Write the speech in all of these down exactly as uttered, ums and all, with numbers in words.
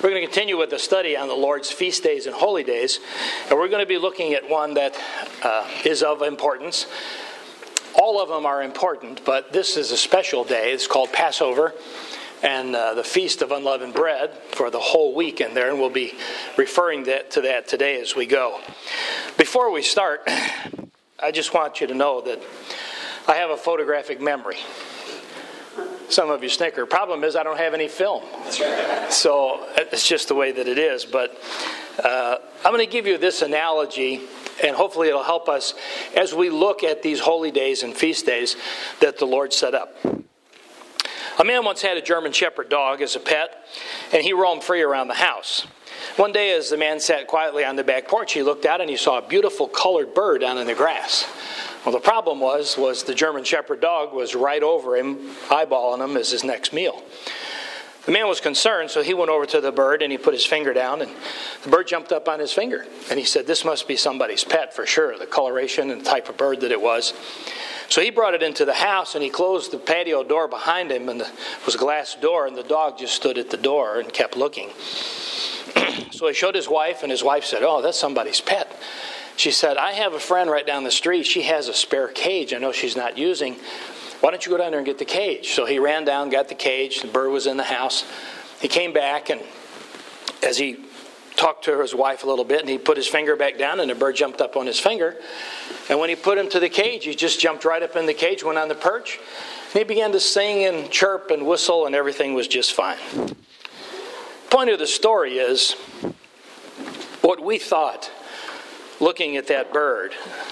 We're going to continue with the study on the Lord's feast days and holy days, and we're going to be looking at one that uh, is of importance. All of them are important, but this is a special day. It's called Passover, and uh, the Feast of Unleavened Bread for the whole week in there, and we'll be referring that, to that today as we go. Before we start, I just want you to know that I have a photographic memory. Some of you snicker. Problem is I don't have any film. So it's just the way that it is. But uh, I'm going to give you this analogy, and hopefully it'll help us as we look at these holy days and feast days that the Lord set up. A man once had a German Shepherd dog as a pet, and he roamed free around the house. One day as the man sat quietly on the back porch, he looked out and he saw a beautiful colored bird down in the grass. Well, the problem was, was the German Shepherd dog was right over him, eyeballing him as his next meal. The man was concerned, so he went over to the bird and he put his finger down, and the bird jumped up on his finger. And he said, this must be somebody's pet for sure, the coloration and the type of bird that it was. So he brought it into the house and he closed the patio door behind him, and it was a glass door, and the dog just stood at the door and kept looking. So he showed his wife, and his wife said, oh, that's somebody's pet. She said, I have a friend right down the street. She has a spare cage I know she's not using. Why don't you go down there and get the cage? So he ran down, got the cage. The bird was in the house. He came back, and as he talked to his wife a little bit, and he put his finger back down, and the bird jumped up on his finger. And when he put him to the cage, he just jumped right up in the cage, went on the perch, and he began to sing and chirp and whistle, and everything was just fine. The point of the story is what we thought looking at that bird.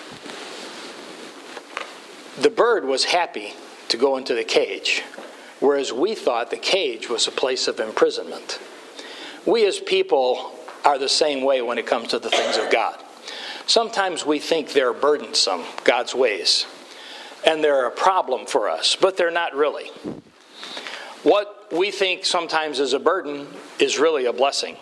The bird was happy to go into the cage, whereas we thought the cage was a place of imprisonment. We as people are the same way when it comes to the things of God. Sometimes we think they're burdensome, God's ways, and they're a problem for us, but they're not really. What we think sometimes is a burden is really a blessing.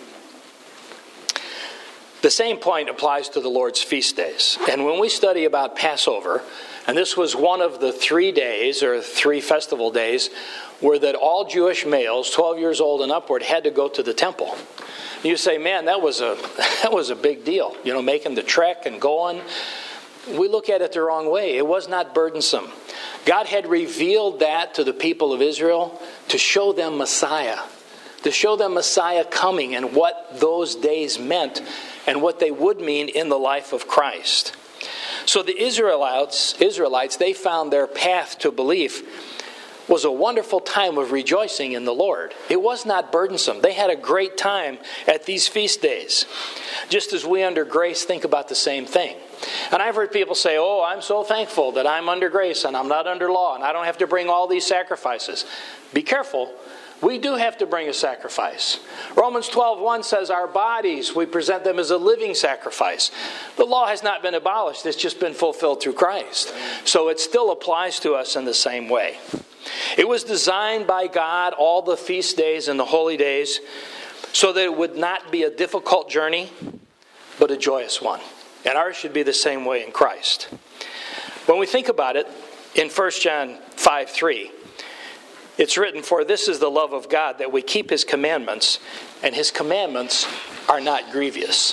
The same point applies to the Lord's feast days. And when we study about Passover, and this was one of the three days or three festival days where that all Jewish males, twelve years old and upward, had to go to the temple. You say, man, that was a that was a big deal, you know, making the trek and going. We look at it the wrong way. It was not burdensome. God had revealed that to the people of Israel to show them Messiah, to show them Messiah coming and what those days meant and what they would mean in the life of Christ. So the Israelites, Israelites, they found their path to belief was a wonderful time of rejoicing in the Lord. It was not burdensome. They had a great time at these feast days. Just as we under grace think about the same thing. And I've heard people say, oh, I'm so thankful that I'm under grace and I'm not under law and I don't have to bring all these sacrifices. Be careful. We do have to bring a sacrifice. Romans twelve one says our bodies, we present them as a living sacrifice. The law has not been abolished. It's just been fulfilled through Christ. So it still applies to us in the same way. It was designed by God, all the feast days and the holy days, so that it would not be a difficult journey, but a joyous one. And ours should be the same way in Christ. When we think about it, in First John five three, it's written, for this is the love of God, that we keep His commandments, and His commandments are not grievous.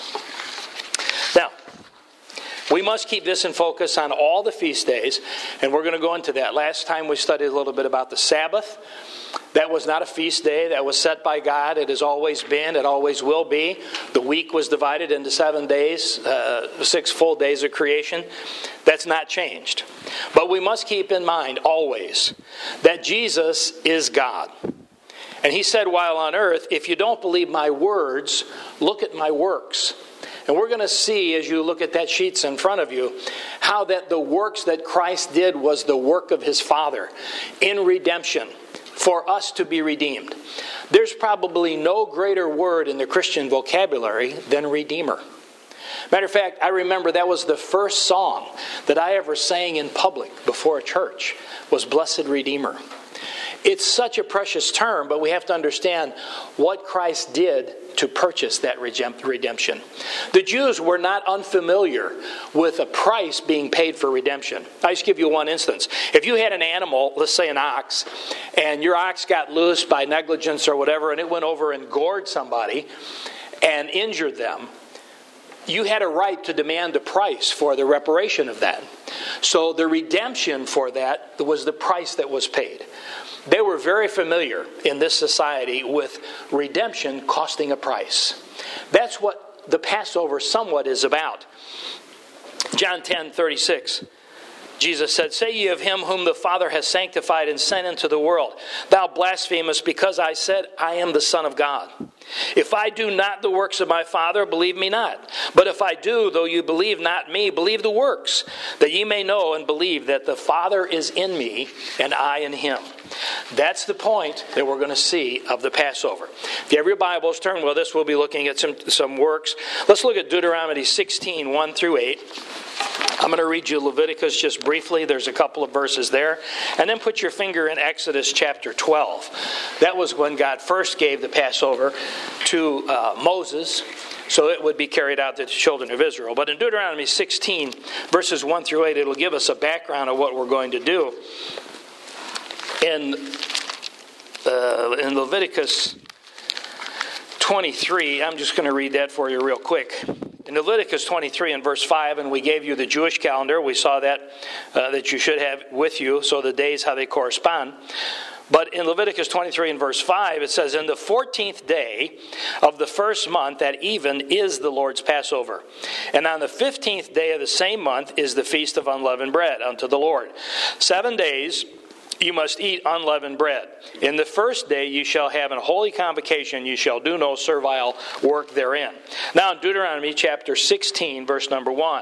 Now, we must keep this in focus on all the feast days, and we're going to go into that. Last time we studied a little bit about the Sabbath. That was not a feast day. That was set by God. It has always been. It always will be. The week was divided into seven days, uh, six full days of creation. That's not changed. But we must keep in mind always that Jesus is God. And He said while on earth, if you don't believe my words, look at my works. And we're going to see, as you look at that sheets in front of you, how that the works that Christ did was the work of His Father in redemption for us to be redeemed. There's probably no greater word in the Christian vocabulary than Redeemer. Matter of fact, I remember that was the first song that I ever sang in public before a church, was Blessed Redeemer. It's such a precious term, but we have to understand what Christ did to purchase that redemption. The Jews were not unfamiliar with a price being paid for redemption. I'll just give you one instance. If you had an animal, let's say an ox, and your ox got loose by negligence or whatever, and it went over and gored somebody and injured them, you had a right to demand a price for the reparation of that. So the redemption for that was the price that was paid. They were very familiar in this society with redemption costing a price. That's what the Passover somewhat is about. John ten thirty-six. Jesus said, "Say ye of him whom the Father has sanctified and sent into the world, thou blasphemest, because I said, I am the Son of God. If I do not the works of my Father, believe me not. But if I do, though you believe not me, believe the works, that ye may know and believe that the Father is in me, and I in him." That's the point that we're going to see of the Passover. If you have your Bibles, turn with us. We'll be looking at some, some works. Let's look at Deuteronomy sixteen, one through eight. I'm going to read you Leviticus just briefly. There's a couple of verses there. And then put your finger in Exodus chapter twelve. That was when God first gave the Passover to uh, Moses, so it would be carried out to the children of Israel. But in Deuteronomy sixteen, verses one through eight, it'll give us a background of what we're going to do. In, uh, in Leviticus twenty-three, I'm just going to read that for you real quick. In Leviticus twenty-three and verse five, and we gave you the Jewish calendar. We saw that uh, that you should have with you, so the days, how they correspond. But in Leviticus twenty-three and verse five, it says, "In the fourteenth day of the first month at even is the Lord's Passover. And on the fifteenth day of the same month is the feast of unleavened bread unto the Lord. Seven days you must eat unleavened bread. In the first day you shall have an holy convocation. You shall do no servile work therein." Now in Deuteronomy chapter sixteen, verse number one.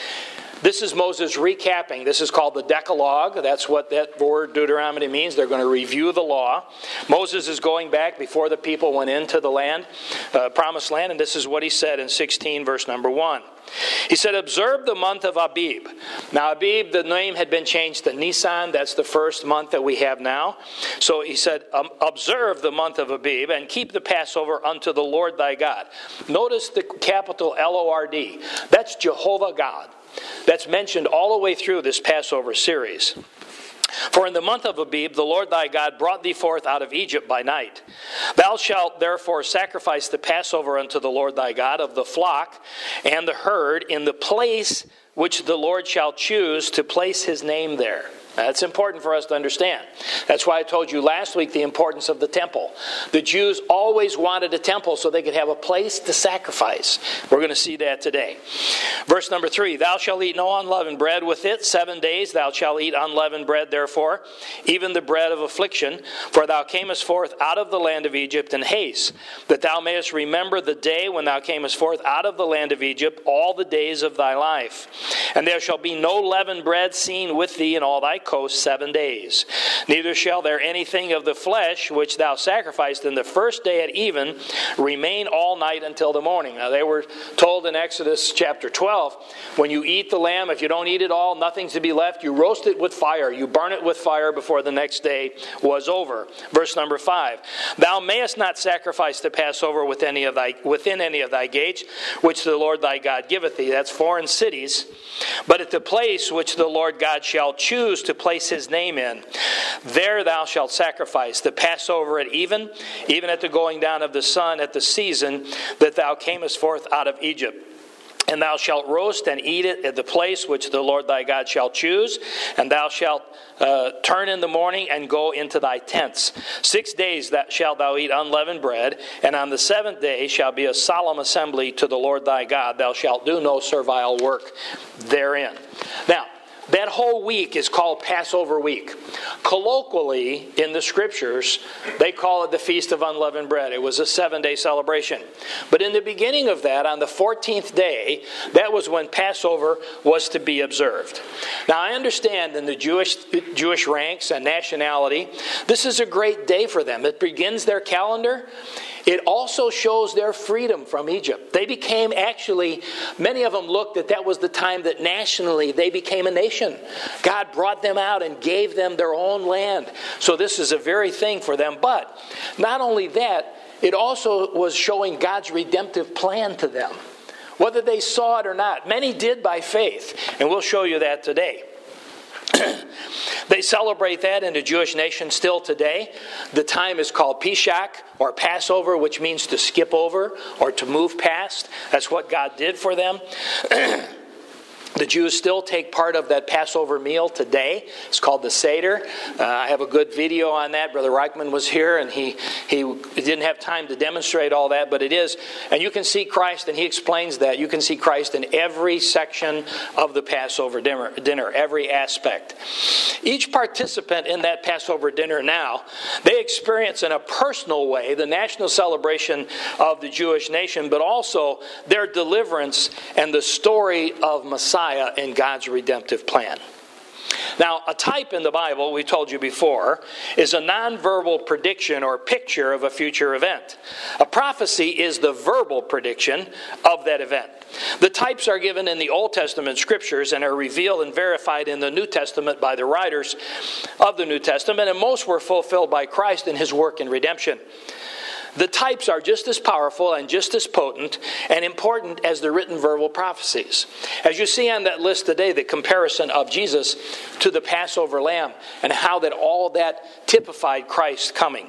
This is Moses recapping. This is called the Decalogue. That's what that word Deuteronomy means. They're going to review the law. Moses is going back before the people went into the land, uh, promised land, and this is what he said in sixteen, verse number one. He said, "Observe the month of Abib." Now Abib, the name had been changed to Nisan. That's the first month that we have now. So he said, um, "Observe the month of Abib and keep the Passover unto the Lord thy God." Notice the capital L O R D. That's Jehovah God. That's mentioned all the way through this Passover series. "For in the month of Abib, the Lord thy God brought thee forth out of Egypt by night. Thou shalt therefore sacrifice the Passover unto the Lord thy God of the flock and the herd in the place which the Lord shall choose to place his name there." That's important for us to understand. That's why I told you last week the importance of the temple. The Jews always wanted a temple so they could have a place to sacrifice. We're going to see that today. Verse number three, "Thou shalt eat no unleavened bread with it. Seven days thou shalt eat unleavened bread therefore, even the bread of affliction. For thou camest forth out of the land of Egypt in haste, that thou mayest remember the day when thou camest forth out of the land of Egypt all the days of thy life. And there shall be no leavened bread seen with thee in all thy coast seven days. Neither shall there anything of the flesh which thou sacrificed in the first day at even remain all night until the morning." Now they were told in Exodus chapter twelve, when you eat the lamb, if you don't eat it all, nothing's to be left. You roast it with fire. You burn it with fire before the next day was over. Verse number five, "Thou mayest not sacrifice the Passover with any of thy, within any of thy gates, which the Lord thy God giveth thee." That's foreign cities. "But at the place which the Lord God shall choose to place his name in, there thou shalt sacrifice the Passover at even, even at the going down of the sun at the season that thou camest forth out of Egypt. And thou shalt roast and eat it at the place which the Lord thy God shall choose, and thou shalt uh, turn in the morning and go into thy tents. Six days that shalt thou eat unleavened bread, and on the seventh day shall be a solemn assembly to the Lord thy God. Thou shalt do no servile work therein." Now, that whole week is called Passover week. Colloquially, in the scriptures, they call it the Feast of Unleavened Bread. It was a seven-day celebration. But in the beginning of that, on the fourteenth day, that was when Passover was to be observed. Now, I understand in the Jewish Jewish ranks and nationality, this is a great day for them. It begins their calendar, it also shows their freedom from Egypt. They became actually, many of them looked that that was the time that nationally they became a nation. God brought them out and gave them their own land. So this is a very thing for them. But not only that, it also was showing God's redemptive plan to them, whether they saw it or not. Many did by faith, and we'll show you that today. They celebrate that in the Jewish nation still today. The time is called Pesach, or Passover, which means to skip over or to move past. That's what God did for them. The Jews still take part of that Passover meal today. It's called the Seder. Uh, I have a good video on that. Brother Reichman was here, and he, he didn't have time to demonstrate all that, but it is. And you can see Christ, and he explains that. You can see Christ in every section of the Passover dinner, dinner, every aspect. Each participant in that Passover dinner now, they experience in a personal way the national celebration of the Jewish nation, but also their deliverance and the story of Messiah in God's redemptive plan. Now, a type in the Bible, we told you before, is a nonverbal prediction or picture of a future event. A prophecy is the verbal prediction of that event. The types are given in the Old Testament scriptures and are revealed and verified in the New Testament by the writers of the New Testament, and most were fulfilled by Christ in his work in redemption. The types are just as powerful and just as potent and important as the written verbal prophecies. As you see on that list today, the comparison of Jesus to the Passover lamb and how that all that typified Christ's coming.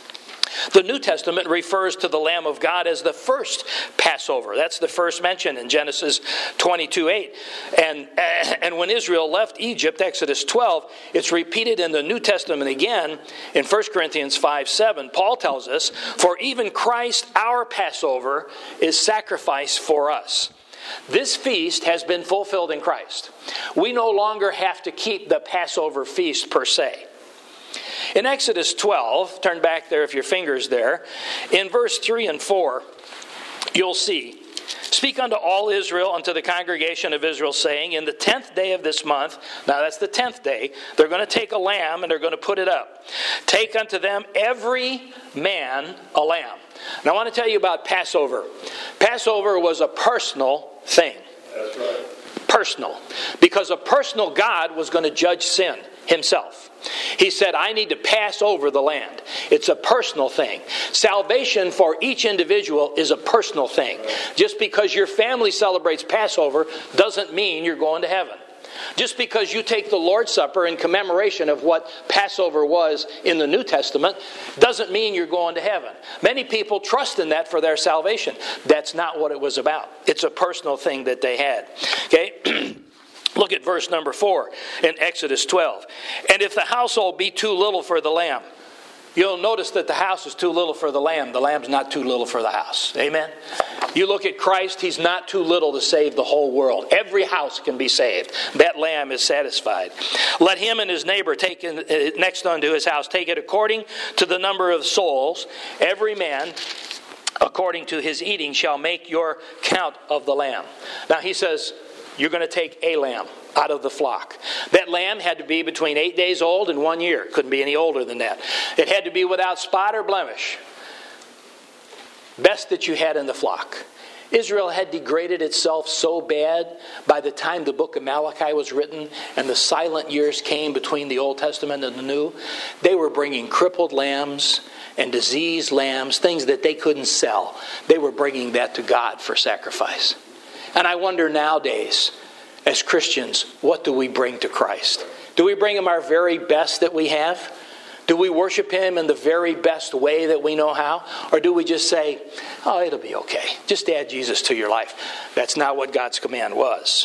The New Testament refers to the Lamb of God as the first Passover. That's the first mention in Genesis twenty-two eight. And, and when Israel left Egypt, Exodus twelve, it's repeated in the New Testament again in First Corinthians five seven. Paul tells us, "For even Christ, our Passover, is sacrificed for us." This feast has been fulfilled in Christ. We no longer have to keep the Passover feast per se. In Exodus twelve, turn back there if your finger's there, in verse three and four, you'll see, "Speak unto all Israel, unto the congregation of Israel, saying, in the tenth day of this month," now that's the tenth day, "they're going to take a lamb and they're going to put it up. Take unto them every man a lamb." Now I want to tell you about Passover. Passover was a personal thing. That's right. Personal. Because a personal God was going to judge sin himself. He said, I need to pass over the land. It's a personal thing. Salvation for each individual is a personal thing. Just because your family celebrates Passover doesn't mean you're going to heaven. Just because you take the Lord's Supper in commemoration of what Passover was in the New Testament doesn't mean you're going to heaven. Many people trust in that for their salvation. That's not what it was about. It's a personal thing that they had. Okay? Look at verse number four in Exodus twelve. "And if the household be too little for the lamb," you'll notice that the house is too little for the lamb. The lamb's not too little for the house. Amen? You look at Christ, he's not too little to save the whole world. Every house can be saved. That lamb is satisfied. "Let him and his neighbor take in, uh, next unto his house, take it according to the number of souls. Every man according to his eating shall make your count of the lamb." Now he says, you're going to take a lamb out of the flock. That lamb had to be between eight days old and one year. Couldn't be any older than that. It had to be without spot or blemish. Best that you had in the flock. Israel had degraded itself so bad by the time the book of Malachi was written and the silent years came between the Old Testament and the New. They were bringing crippled lambs and diseased lambs, things that they couldn't sell. They were bringing that to God for sacrifice. And I wonder nowadays, as Christians, what do we bring to Christ? Do we bring him our very best that we have? Do we worship him in the very best way that we know how? Or do we just say, oh, it'll be okay. Just add Jesus to your life. That's not what God's command was.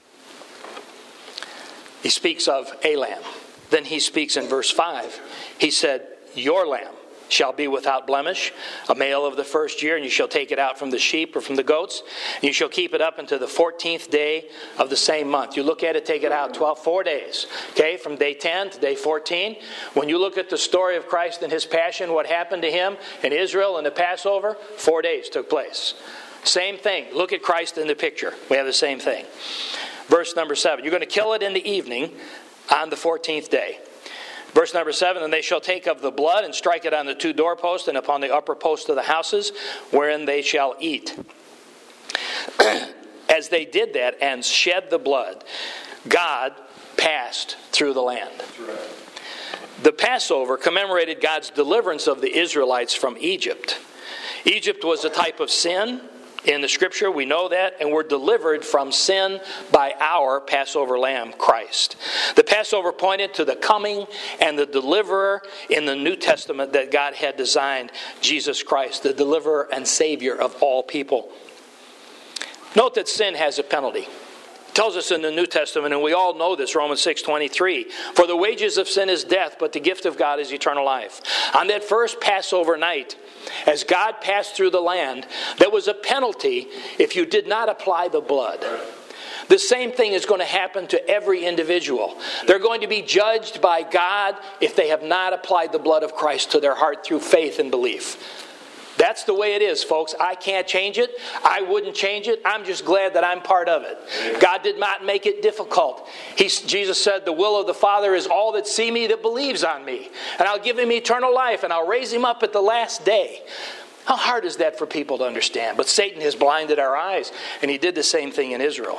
He speaks of a lamb. Then he speaks in verse five. He said, your lamb shall be without blemish, a male of the first year, and you shall take it out from the sheep or from the goats, and you shall keep it up until the fourteenth day of the same month. You look at it, take it out, twelve, four days. Okay, from day ten to day fourteen. When you look at the story of Christ and his passion, what happened to him in Israel in the Passover, four days took place. Same thing. Look at Christ in the picture. We have the same thing. Verse number seven. You're going to kill it in the evening on the fourteenth day. Verse number seven, and they shall take of the blood and strike it on the two doorposts and upon the upper posts of the houses wherein they shall eat. As they did that and shed the blood, God passed through the land. The Passover commemorated God's deliverance of the Israelites from Egypt. Egypt was a type of sin in the Scripture, we know that, and we're delivered from sin by our Passover Lamb, Christ. The Passover pointed to the coming and the deliverer in the New Testament that God had designed, Jesus Christ, the deliverer and Savior of all people. Note that sin has a penalty. It tells us in the New Testament, and we all know this, Romans six twenty-three, for the wages of sin is death, but the gift of God is eternal life. On that first Passover night, as God passed through the land, there was a penalty if you did not apply the blood. The same thing is going to happen to every individual. They're going to be judged by God if they have not applied the blood of Christ to their heart through faith and belief. That's the way it is, folks. I can't change it. I wouldn't change it. I'm just glad that I'm part of it. God did not make it difficult. He, Jesus said, the will of the Father is all that see me that believes on me. And I'll give him eternal life, and I'll raise him up at the last day. How hard is that for people to understand? But Satan has blinded our eyes, and he did the same thing in Israel.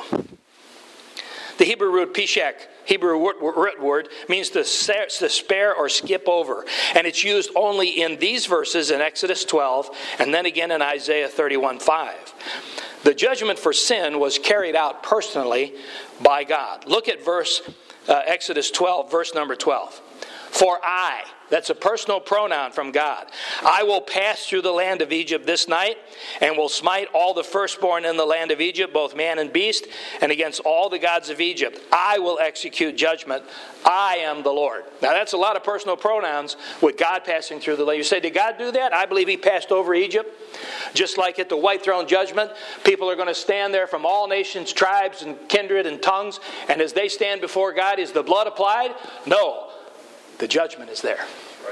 The Hebrew root pishak, Hebrew root word, means to spare or skip over. And it's used only in these verses in Exodus twelve and then again in Isaiah thirty-one five. The judgment for sin was carried out personally by God. Look at verse uh, Exodus twelve, verse number twelve. For I, that's a personal pronoun from God, I will pass through the land of Egypt this night and will smite all the firstborn in the land of Egypt, both man and beast, and against all the gods of Egypt. I will execute judgment. I am the Lord. Now that's a lot of personal pronouns with God passing through the land. You say, did God do that? I believe he passed over Egypt. Just like at the white throne judgment, people are going to stand there from all nations, tribes, and kindred and tongues. And as they stand before God, is the blood applied? No. The judgment is there.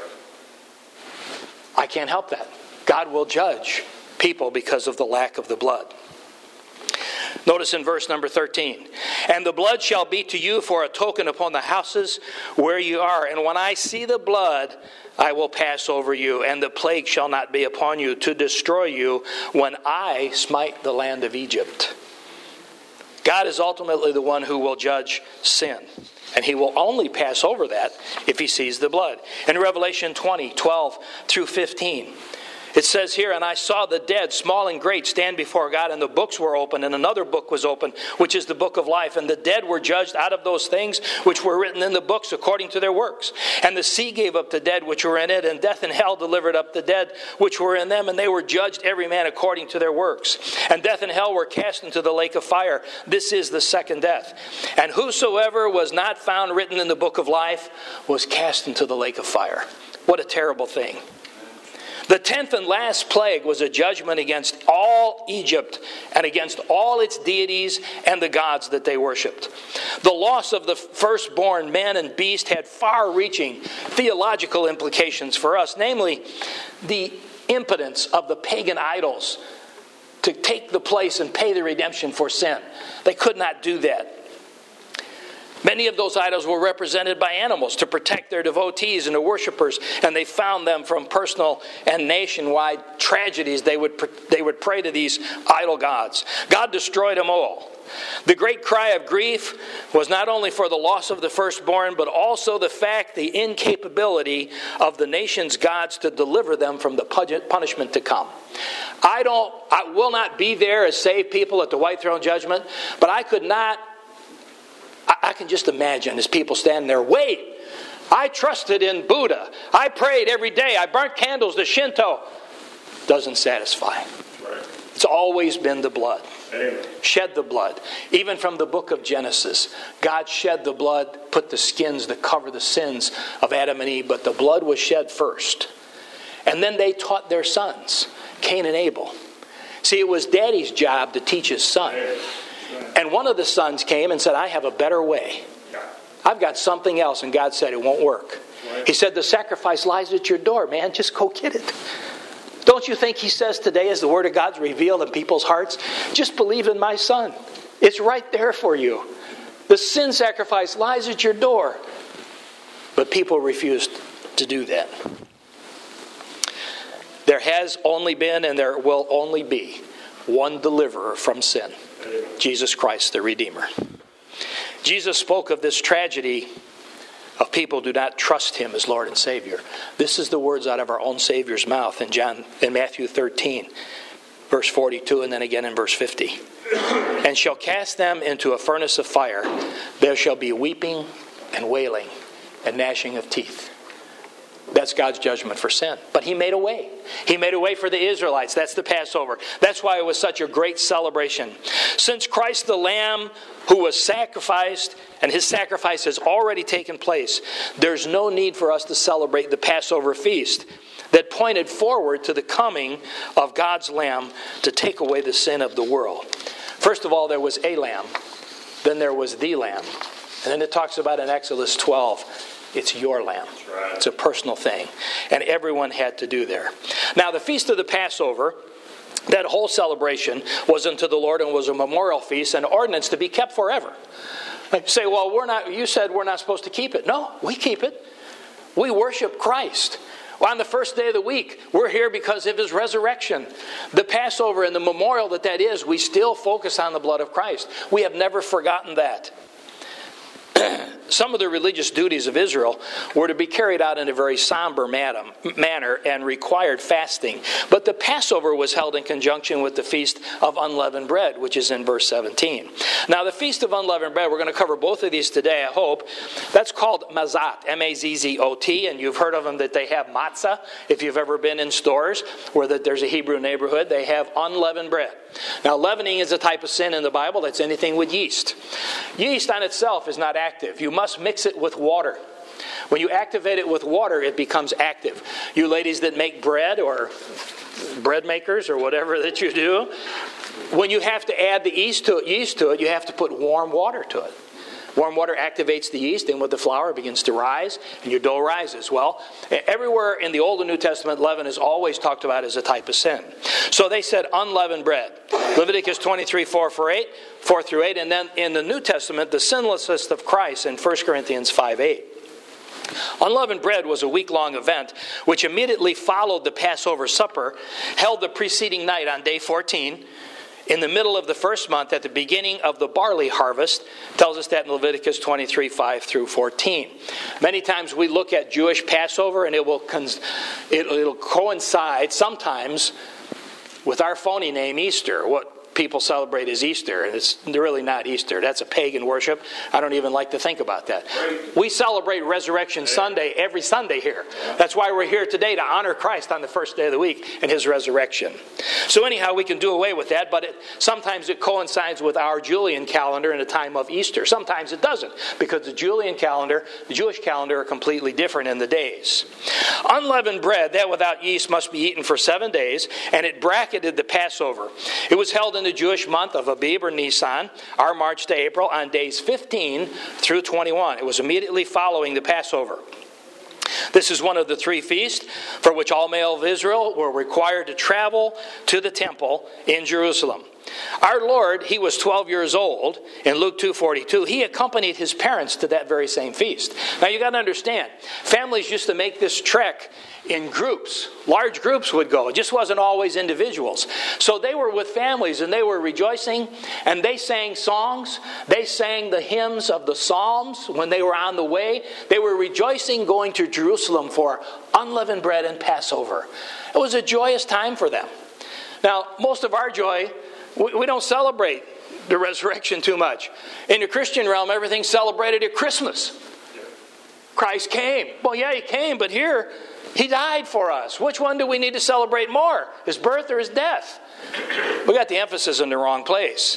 I can't help that. God will judge people because of the lack of the blood. Notice in verse number thirteen, and the blood shall be to you for a token upon the houses where you are. And when I see the blood, I will pass over you, and the plague shall not be upon you to destroy you when I smite the land of Egypt. God is ultimately the one who will judge sin. And he will only pass over that if he sees the blood. In Revelation twenty, twelve through fifteen, it says here, and I saw the dead, small and great, stand before God, and the books were opened, and another book was opened, which is the book of life. And the dead were judged out of those things which were written in the books according to their works. And the sea gave up the dead which were in it, and death and hell delivered up the dead which were in them, and they were judged every man according to their works. And death and hell were cast into the lake of fire. This is the second death. And whosoever was not found written in the book of life was cast into the lake of fire. What a terrible thing. The tenth and last plague was a judgment against all Egypt and against all its deities and the gods that they worshipped. The loss of the firstborn man and beast had far-reaching theological implications for us, namely the impotence of the pagan idols to take the place and pay the redemption for sin. They could not do that. Many of those idols were represented by animals to protect their devotees and their worshipers, and they found them from personal and nationwide tragedies. They would, they would pray to these idol gods. God destroyed them all. The great cry of grief was not only for the loss of the firstborn, but also the fact, the incapability of the nation's gods to deliver them from the punishment to come. I don't, I will not be there as saved people at the white throne judgment, but I could not I can just imagine as people standing there, wait, I trusted in Buddha. I prayed every day. I burnt candles to Shinto. Doesn't satisfy. Right. It's always been the blood. Amen. Shed the blood. Even from the book of Genesis, God shed the blood, put the skins that cover the sins of Adam and Eve, but the blood was shed first. And then they taught their sons, Cain and Abel. See, it was Daddy's job to teach his son. Amen. And one of the sons came and said, I have a better way. I've got something else. And God said, it won't work. He said, the sacrifice lies at your door, man. Just go get it. Don't you think he says today, as the word of God's revealed in people's hearts, just believe in my son. It's right there for you. The sin sacrifice lies at your door. But people refused to do that. There has only been and there will only be one deliverer from sin, Jesus Christ the Redeemer. Jesus spoke of this tragedy of people who do not trust him as Lord and Savior. This is the words out of our own Savior's mouth in John in Matthew thirteen, verse forty-two, and then again in verse fifty. And shall cast them into a furnace of fire. There shall be weeping and wailing and gnashing of teeth. That's God's judgment for sin. But he made a way. He made a way for the Israelites. That's the Passover. That's why it was such a great celebration. Since Christ the Lamb who was sacrificed, and his sacrifice has already taken place, there's no need for us to celebrate the Passover feast that pointed forward to the coming of God's Lamb to take away the sin of the world. First of all, there was a lamb. Then there was the lamb. And then it talks about in Exodus twelve, it's your lamb. Right. It's a personal thing. And everyone had to do there. Now, the Feast of the Passover, that whole celebration was unto the Lord and was a memorial feast, an ordinance to be kept forever. Like you say, well, we're not. You said we're not supposed to keep it. No, we keep it. We worship Christ. Well, on the first day of the week, we're here because of his resurrection. The Passover and the memorial that that is, we still focus on the blood of Christ. We have never forgotten that. Some of the religious duties of Israel were to be carried out in a very somber manner and required fasting. But the Passover was held in conjunction with the Feast of Unleavened Bread, which is in verse seventeen. Now, the Feast of Unleavened Bread, we're going to cover both of these today, I hope. That's called Mazzot, M A Z Z O T, and you've heard of them that they have matzah. If you've ever been in stores where there's a Hebrew neighborhood, they have unleavened bread. Now, leavening is a type of sin in the Bible. That's anything with yeast. Yeast on itself is not active. You must mix it with water. When you activate it with water, it becomes active. You ladies that make bread or bread makers or whatever that you do, when you have to add the yeast to it, yeast to it, you have to put warm water to it. Warm water activates the yeast, and with the flour it begins to rise, and your dough rises. Well, everywhere in the Old and New Testament, leaven is always talked about as a type of sin. So they said unleavened bread. Leviticus twenty-three, four through eight, four through eight, and then in the New Testament, the sinlessness of Christ in First Corinthians five, eight. Unleavened bread was a week-long event which immediately followed the Passover supper held the preceding night on day fourteen. In the middle of the first month, at the beginning of the barley harvest, tells us that in Leviticus twenty-three, five through fourteen. Many times we look at Jewish Passover and it will cons- it, it'll coincide sometimes with our phony name Easter, what people celebrate as Easter, and it's really not Easter. That's a pagan worship. I don't even like to think about that. We celebrate Resurrection Sunday every Sunday here. That's why we're here today, to honor Christ on the first day of the week and his resurrection. So anyhow, we can do away with that, but it, sometimes it coincides with our Julian calendar in the time of Easter. Sometimes it doesn't, because the Julian calendar, the Jewish calendar, are completely different in the days. Unleavened bread, that without yeast, must be eaten for seven days, and it bracketed the Passover. It was held in the Jewish month of Abib or Nisan, our March to April, on days fifteen through twenty-one. It was immediately following the Passover. This is one of the three feasts for which all male of Israel were required to travel to the temple in Jerusalem. Our Lord, he was twelve years old in Luke two forty-two. He accompanied his parents to that very same feast. Now you got to understand, families used to make this trek in groups. Large groups would go. It just wasn't always individuals. So they were with families and they were rejoicing, and they sang songs. They sang the hymns of the Psalms when they were on the way. They were rejoicing going to Jerusalem for unleavened bread and Passover. It was a joyous time for them. Now, most of our joy, we don't celebrate the resurrection too much. In the Christian realm, everything's celebrated at Christmas. Christ came. Well, yeah, he came, but here, he died for us. Which one do we need to celebrate more? His birth or his death? We got the emphasis in the wrong place.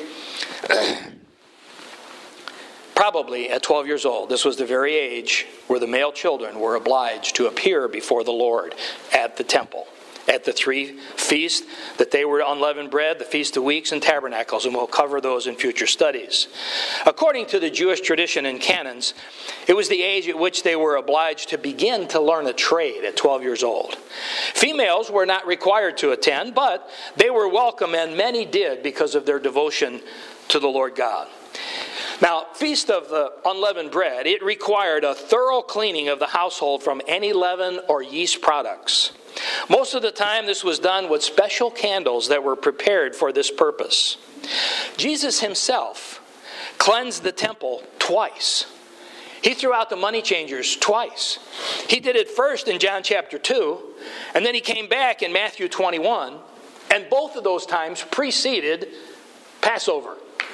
Probably at twelve years old, this was the very age where the male children were obliged to appear before the Lord at the temple. At the three feasts that they were unleavened bread, the Feast of Weeks, and Tabernacles, and we'll cover those in future studies. According to the Jewish tradition and canons, it was the age at which they were obliged to begin to learn a trade at twelve years old. Females were not required to attend, but they were welcome, and many did because of their devotion to the Lord God. Now, Feast of the Unleavened Bread, it required a thorough cleaning of the household from any leaven or yeast products. Most of the time, this was done with special candles that were prepared for this purpose. Jesus himself cleansed the temple twice. He threw out the money changers twice. He did it first in John chapter two, and then he came back in Matthew twenty-one, and both of those times preceded Passover.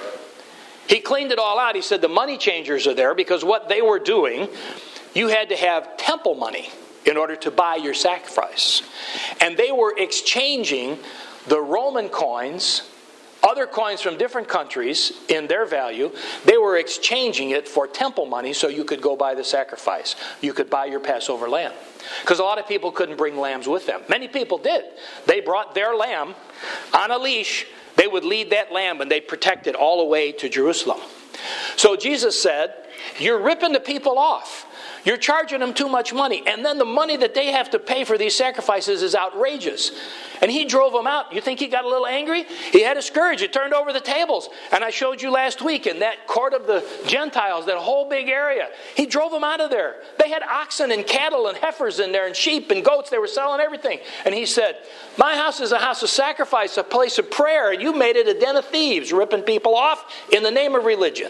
He cleaned it all out. He said the money changers are there because what they were doing, you had to have temple money in order to buy your sacrifice. And they were exchanging the Roman coins, other coins from different countries in their value. They were exchanging it for temple money so you could go buy the sacrifice. You could buy your Passover lamb. Because a lot of people couldn't bring lambs with them. Many people did. They brought their lamb on a leash. They would lead that lamb and they'd protect it all the way to Jerusalem. So Jesus said, you're ripping the people off. You're charging them too much money. And then the money that they have to pay for these sacrifices is outrageous. And he drove them out. You think he got a little angry? He had a scourge. He turned over the tables. And I showed you last week in that court of the Gentiles, that whole big area. He drove them out of there. They had oxen and cattle and heifers in there and sheep and goats. They were selling everything. And he said, my house is a house of sacrifice, a place of prayer. And you made it a den of thieves, ripping people off in the name of religion.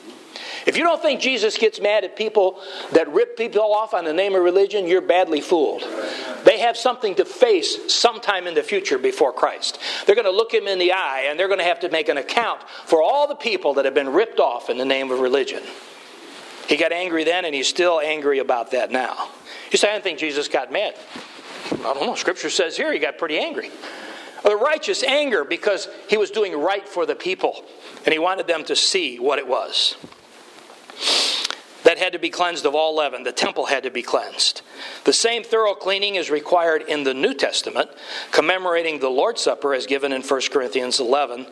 If you don't think Jesus gets mad at people that rip people off on the name of religion, you're badly fooled. They have something to face sometime in the future before Christ. They're going to look him in the eye and they're going to have to make an account for all the people that have been ripped off in the name of religion. He got angry then and he's still angry about that now. You say, I don't think Jesus got mad. I don't know. Scripture says here he got pretty angry. A righteous anger because he was doing right for the people and he wanted them to see what it was. That had to be cleansed of all leaven. The temple had to be cleansed. The same thorough cleaning is required in the New Testament, commemorating the Lord's Supper as given in First Corinthians eleven,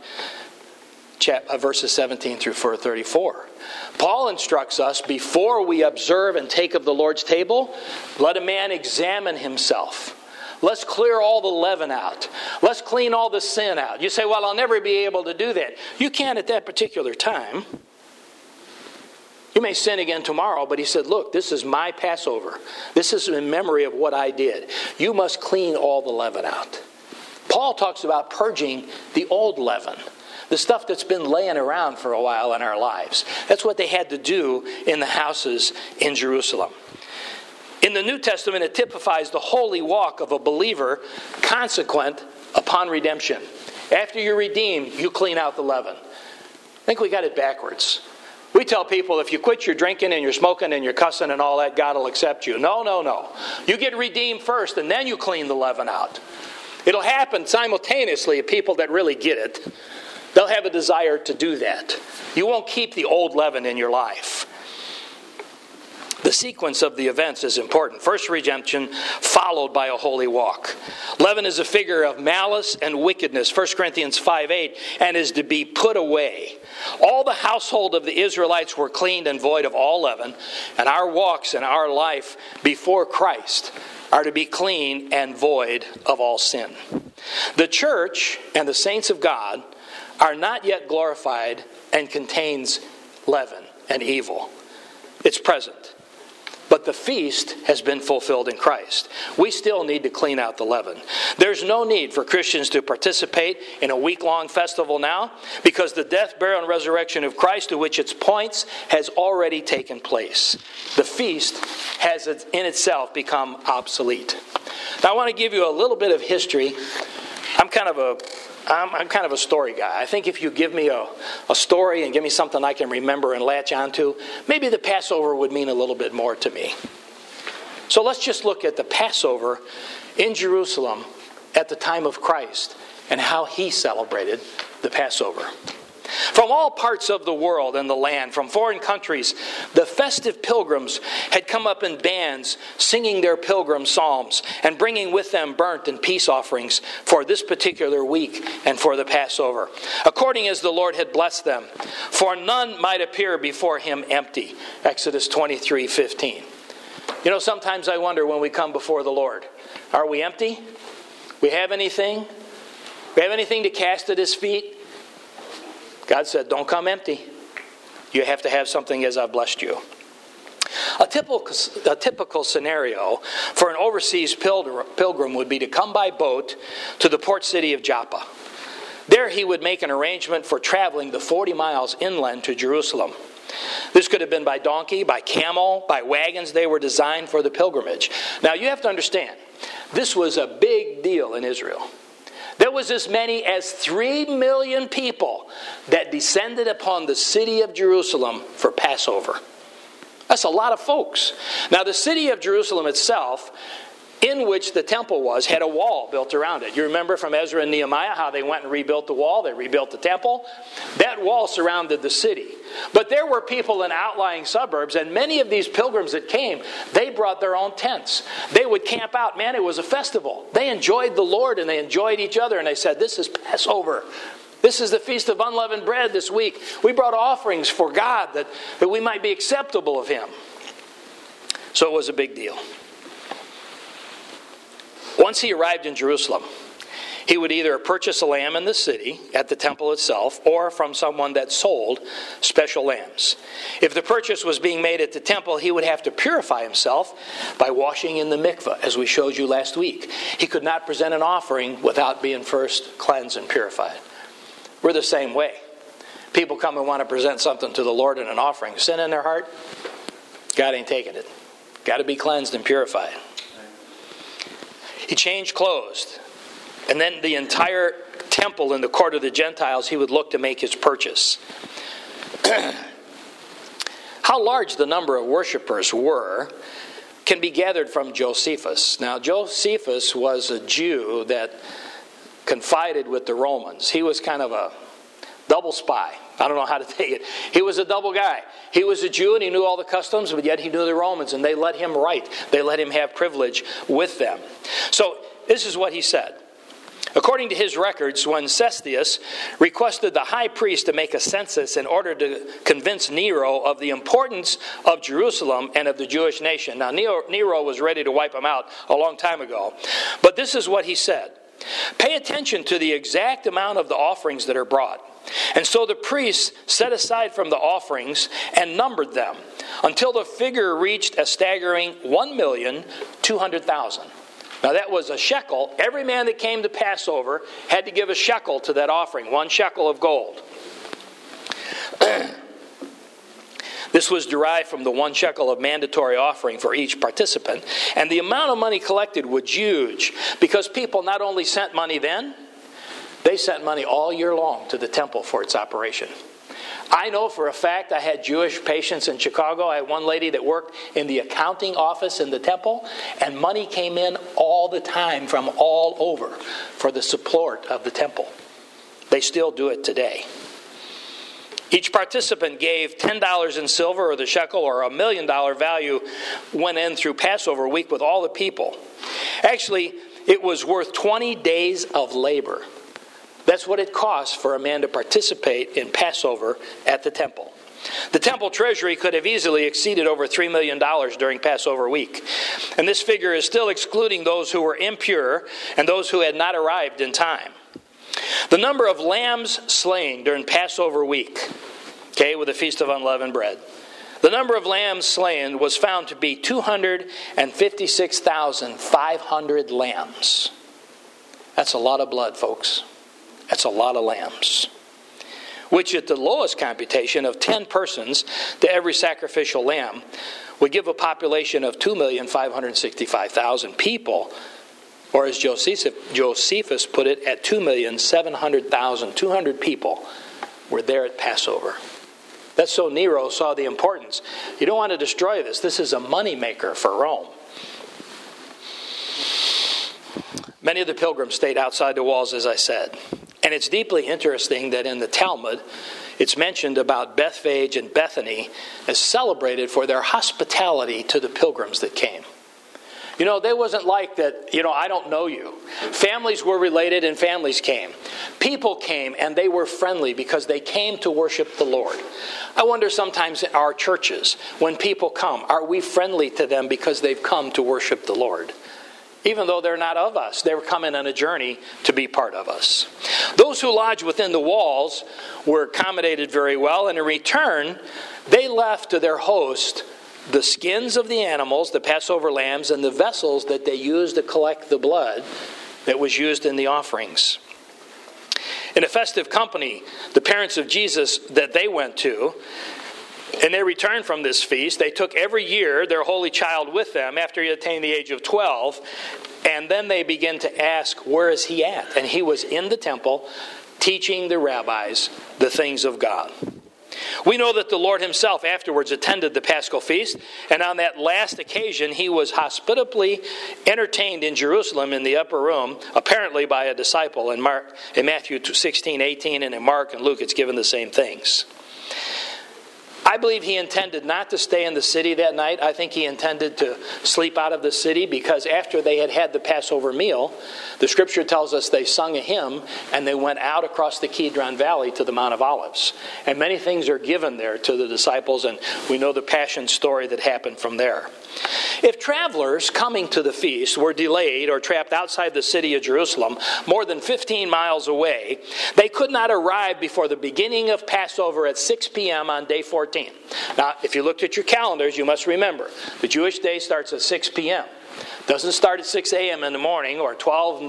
verses seventeen through thirty-four. Paul instructs us, before we observe and take of the Lord's table, let a man examine himself. Let's clear all the leaven out. Let's clean all the sin out. You say, well, I'll never be able to do that. You can at that particular time. You may sin again tomorrow, but he said, look, this is my Passover. This is in memory of what I did. You must clean all the leaven out. Paul talks about purging the old leaven, the stuff that's been laying around for a while in our lives. That's what they had to do in the houses in Jerusalem. In the New Testament, it typifies the holy walk of a believer consequent upon redemption. After you're redeemed, you clean out the leaven. I think we got it backwards. We tell people if you quit your drinking and your smoking and your cussing and all that, God will accept you. No, no, no. You get redeemed first and then you clean the leaven out. It'll happen simultaneously. People that really get it, they'll have a desire to do that. You won't keep the old leaven in your life. The sequence of the events is important. First redemption, followed by a holy walk. Leaven is a figure of malice and wickedness, First Corinthians five eight, and is to be put away. All the household of the Israelites were cleaned and void of all leaven, and our walks and our life before Christ are to be clean and void of all sin. The church and the saints of God are not yet glorified and contains leaven and evil. It's present. But the feast has been fulfilled in Christ. We still need to clean out the leaven. There's no need for Christians to participate in a week-long festival now because the death, burial, and resurrection of Christ, to which it points, has already taken place. The feast has in itself become obsolete. Now I want to give you a little bit of history. I'm kind of a I'm, I'm kind of a story guy. I think if you give me a, a story and give me something I can remember and latch onto, maybe the Passover would mean a little bit more to me. So let's just look at the Passover in Jerusalem at the time of Christ and how he celebrated the Passover. From all parts of the world and the land, from foreign countries, the festive pilgrims had come up in bands singing their pilgrim psalms and bringing with them burnt and peace offerings for this particular week and for the Passover, according as the Lord had blessed them. For none might appear before him empty. Exodus twenty-three fifteen. You know, sometimes I wonder when we come before the Lord, are we empty? We have anything? We have anything to cast at his feet? God said, don't come empty. You have to have something as I've blessed you. A typical, a typical scenario for an overseas pilgrim would be to come by boat to the port city of Joppa. There he would make an arrangement for traveling the forty miles inland to Jerusalem. This could have been by donkey, by camel, by wagons. They were designed for the pilgrimage. Now you have to understand, this was a big deal in Israel. There was as many as three million people that descended upon the city of Jerusalem for Passover. That's a lot of folks. Now the city of Jerusalem itself, in which the temple was, had a wall built around it. You remember from Ezra and Nehemiah how they went and rebuilt the wall, they rebuilt the temple. That wall surrounded the city. But there were people in outlying suburbs, and many of these pilgrims that came, they brought their own tents. They would camp out. Man, it was a festival. They enjoyed the Lord and they enjoyed each other, and they said, this is Passover. This is the Feast of Unleavened Bread this week. We brought offerings for God that, that we might be acceptable of Him. So it was a big deal. Once he arrived in Jerusalem, he would either purchase a lamb in the city, at the temple itself, or from someone that sold special lambs. If the purchase was being made at the temple, he would have to purify himself by washing in the mikveh, as we showed you last week. He could not present an offering without being first cleansed and purified. We're the same way. People come and want to present something to the Lord in an offering. Sin in their heart, God ain't taking it. Got to be cleansed and purified. He changed clothes. And then the entire temple in the court of the Gentiles, he would look to make his purchase. How large the number of worshipers were can be gathered from Josephus. Now, Josephus was a Jew that confided with the Romans. He was kind of a double spy. I don't know how to take it. He was a double guy. He was a Jew and he knew all the customs, but yet he knew the Romans, and they let him write. They let him have privilege with them. So this is what he said. According to his records, when Cestius requested the high priest to make a census in order to convince Nero of the importance of Jerusalem and of the Jewish nation. Now, Nero, Nero was ready to wipe him out a long time ago. But this is what he said. Pay attention to the exact amount of the offerings that are brought. And so the priests set aside from the offerings and numbered them until the figure reached a staggering one million two hundred thousand. Now that was a shekel. Every man that came to Passover had to give a shekel to that offering, one shekel of gold. This was derived from the one shekel of mandatory offering for each participant. And the amount of money collected was huge because people not only sent money then, they sent money all year long to the temple for its operation. I know for a fact I had Jewish patients in Chicago. I had one lady that worked in the accounting office in the temple, and money came in all the time from all over for the support of the temple. They still do it today. Each participant gave ten dollars in silver or the shekel, or a million dollar value went in through Passover week with all the people. Actually, it was worth twenty days of labor. That's what it costs for a man to participate in Passover at the temple. The temple treasury could have easily exceeded over three million dollars during Passover week. And this figure is still excluding those who were impure and those who had not arrived in time. The number of lambs slain during Passover week, okay, with the Feast of Unleavened Bread, the number of lambs slain was found to be two hundred fifty-six thousand five hundred lambs. That's a lot of blood, folks. That's a lot of lambs. Which at the lowest computation of ten persons to every sacrificial lamb would give a population of two million five hundred sixty-five thousand people. Or as Josephus put it, at two million seven hundred thousand, two hundred people were there at Passover. That's so Nero saw the importance. You don't want to destroy this. This is a moneymaker for Rome. Many of the pilgrims stayed outside the walls, as I said. And it's deeply interesting that in the Talmud, it's mentioned about Bethphage and Bethany as celebrated for their hospitality to the pilgrims that came. You know, they wasn't like that, you know, I don't know you. Families were related and families came. People came and they were friendly because they came to worship the Lord. I wonder sometimes in our churches, when people come, are we friendly to them because they've come to worship the Lord? even though they're not of us. They were coming on a journey to be part of us. Those who lodged within the walls were accommodated very well, and in return, they left to their host the skins of the animals, the Passover lambs, and the vessels that they used to collect the blood that was used in the offerings. In a festive company, the parents of Jesus that they went to, and they returned from this feast, they took every year their holy child with them after he attained the age of twelve, and then they began to ask, where is he at? And he was in the temple teaching the rabbis the things of God. We know that the Lord himself afterwards attended the Paschal feast, and on that last occasion he was hospitably entertained in Jerusalem in the upper room, apparently by a disciple. In Mark, in Matthew sixteen, eighteen, and in Mark and Luke it's given the same things. I believe he intended not to stay in the city that night. I think he intended to sleep out of the city, because after they had had the Passover meal, the scripture tells us they sung a hymn and they went out across the Kidron Valley to the Mount of Olives. And many things are given there to the disciples, and we know the passion story that happened from there. If travelers coming to the feast were delayed or trapped outside the city of Jerusalem, more than fifteen miles away, they could not arrive before the beginning of Passover at six p.m. on day fourteen. Now, if you looked at your calendars, you must remember, the Jewish day starts at six p.m. Doesn't start at six a.m. in the morning or twelve